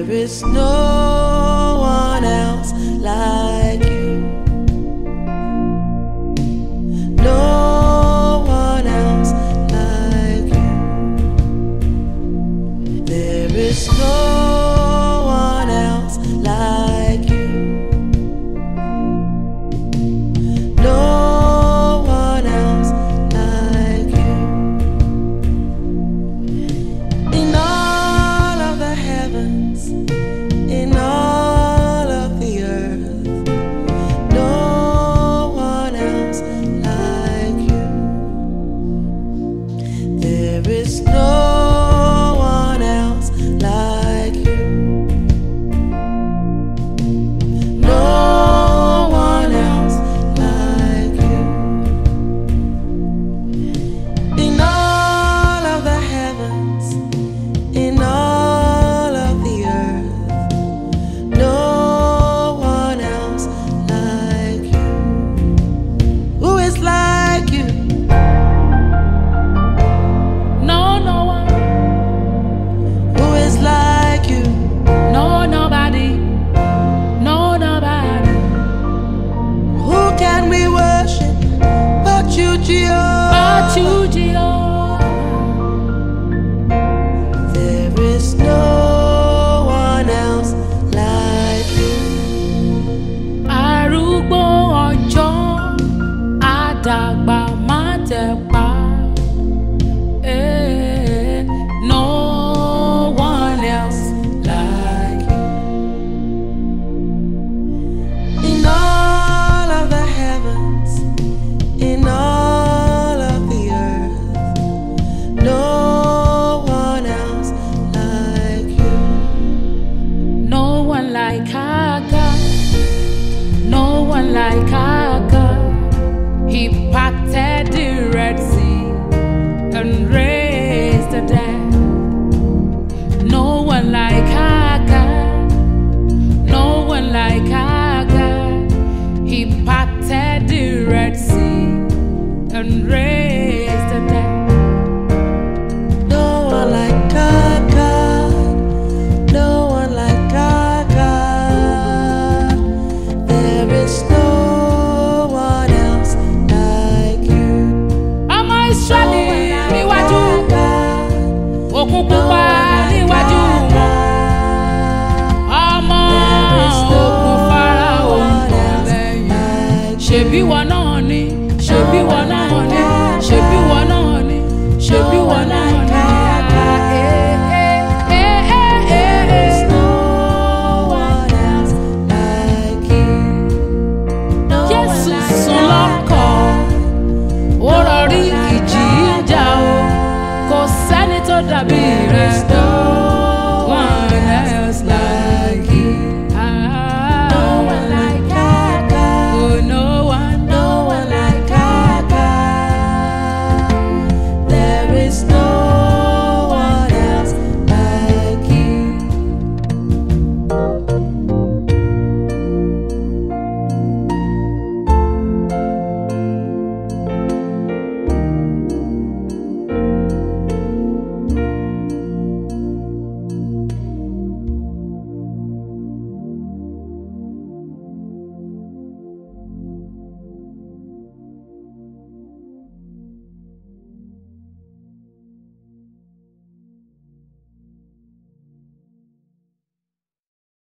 is no one else like you. No one else like you. There is no one else like you. No one else like you. In all of the heavens, in all of the earth, no one else like you. There is no one else like you. No one else like you. In all of the heavens, in all of the earth, no one else like you. Who is like you? No one. Who is like you? No, nobody. No, nobody. Who can we worship but you, Jehovah? But you, Jehovah. There is no one else like you. Arúgbó ọjọ́, àdàgbà má tẹ̀pá. No one else like you. In all of the heavens, in all of the earth, no one else like you. No one like our God. No one like our God. He parted the Red Sea and raised the dead. No one like our God. No one like our God. He parted the Red Sea and raised